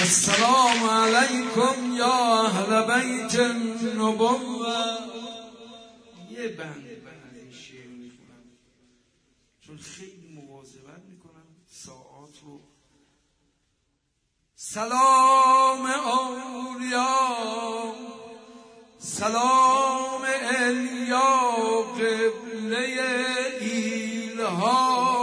السلام علیکم یا اهل بیت النبوة. یه بند از این شعر میخونم چون خیلی مواظبت میکنم ساعات رو. سلام اولیا، سلام الیا، قبله ایلها،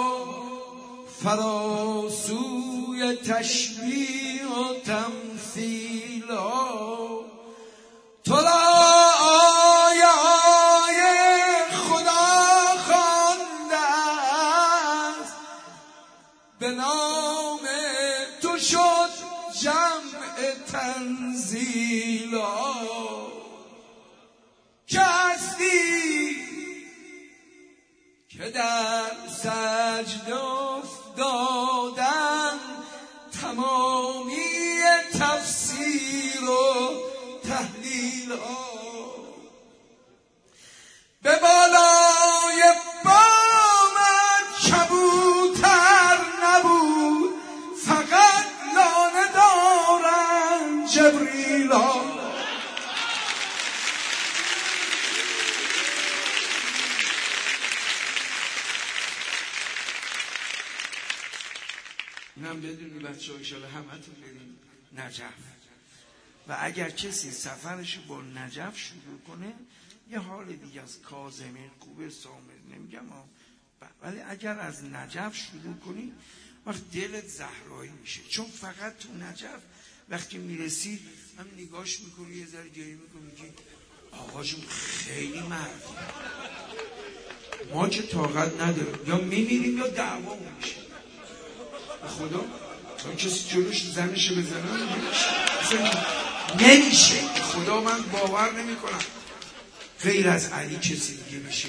فراسوی تشبیه و تمثیل ها. تو را آیه های خدا خوانده است، به نام تو شد جمع تنزیل ها. که هستی که در سجده افتادن، تمامی تفسیر و تحلیل ها. به بالای بامت کبوتر نبود، فقط لانه دارن جبریل ها. اینم بدونی بچه ها ایشالا همه تون بریم نجف، و اگر کسی سفرشو با نجف شروع کنه یه حال دیگه از کاظمی خوبه سامر نمیگم ها، ولی اگر از نجف شروع کنی وقت دلت زهرایی میشه. چون فقط تو نجف وقتی میرسی هم نگاش میکنی یه ذره گریه میکنی که آقاشون خیلی مردی، ما که طاقت نداریم، یا میمیریم یا دعوا میشه. خدا تا کسی جلوش زنشو بزنم نمیشه. خدا من باور نمی کنم غیر از علی کسی دیگه میشه.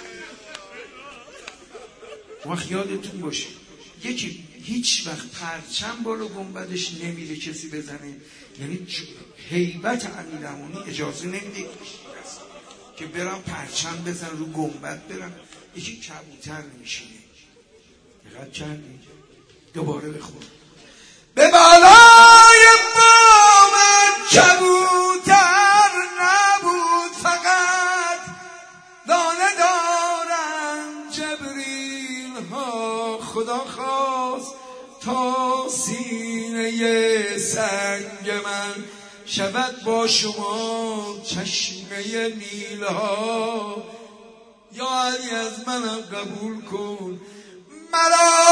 وقت یادتون باشه یکی هیچ وقت پرچم بالا گنبدش نمیره کسی بزنه، یعنی هیبت امیرالمومنین اجازه نمیده که برم پرچم بزن رو گنبد برم. یکی کبوتر نمیشینه. دقت کردی؟ دوباره بخون. به بالای بامت کبوتر نبود، فقط دانه دارن جبریل ها. خدا خواست تا سینه سنگ من شود با شما چشمه نیل ها. یا علی از منم قبول کن مرا.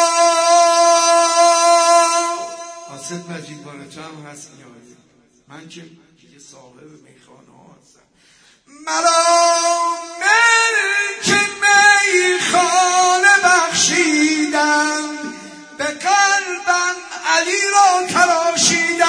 حاسد مجید بانه تو هم هست میاری، من که دیگه صاحب میخانه ها هستم. مرا ملک میخانه بخشیدن، به قلبم علی را تراشیدن.